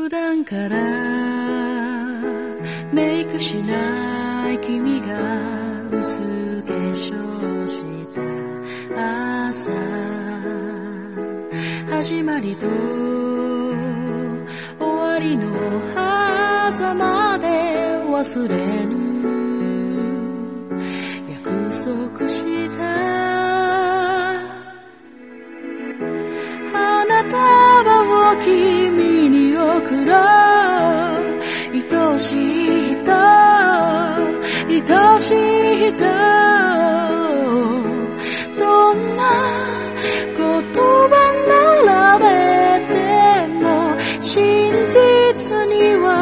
普段からメイクしない君が薄化粧した朝、始まりと終わりの狭間で忘れぬ約束した花束を君に贈ろう、愛しい人愛しい人、どんな言葉並べても真実には